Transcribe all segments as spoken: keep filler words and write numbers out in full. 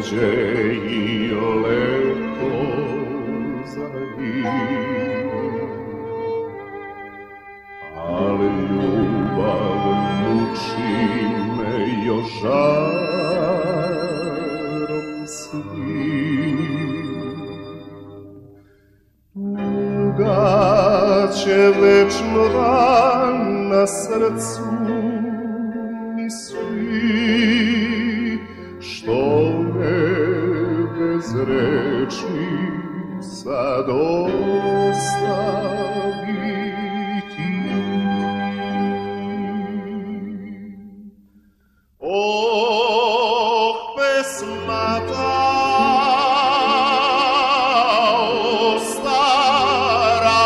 prođe i leto za njim, ali ljubav muči me još žarom svim. Tuga će večno da na srcu mi svi, što me bez reči sad ostavi ti. Oh, pesma ta, o stara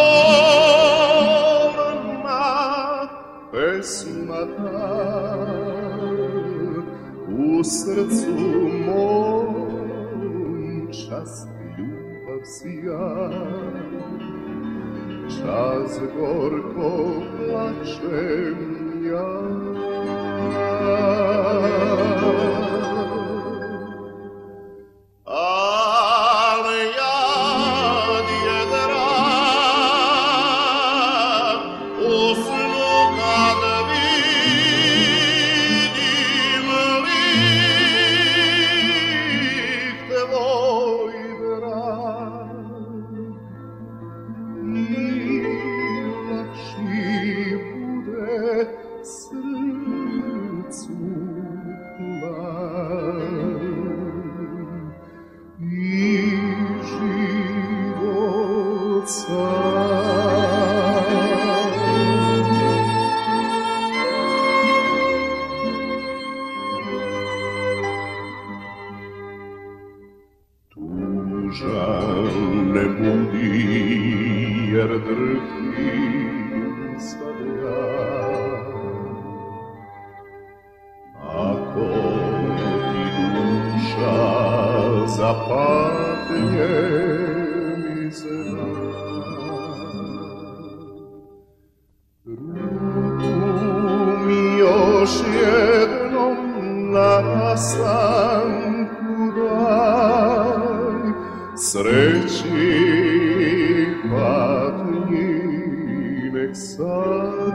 bolna, pesma ta, u srcu mom čas ljubav sija, čas gorko plačem ja. Ale jad je drag u snu kad vidim lik tvoj drag, i lakši bude srcu plan i život sam. Tužan ne budi jer drhtim sad ja, ako ti duša za patnje mi zna. Ruku mi još jednom na rastanku daj, sreći patnji nek sad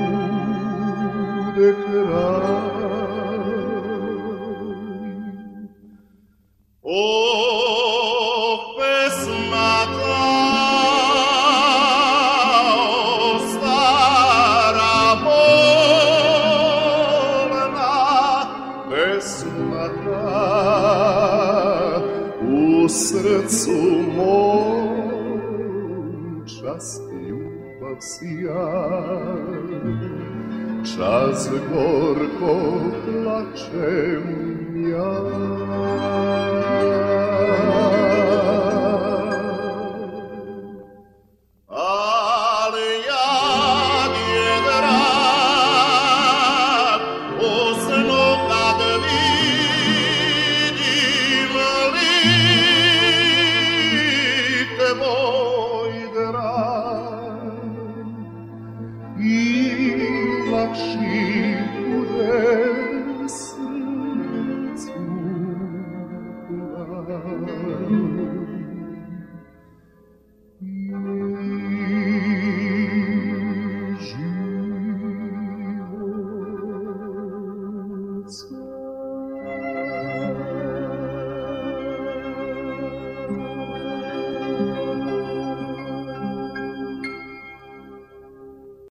bude kraj. Oh, pesma ta, o stara bolna, pesma ta, u srcu mom čas ljubav sija, čas gorko plačem ja. Ali jad je drag u snu kad vidim lik tvoj drag, i lakši bude srcu plan.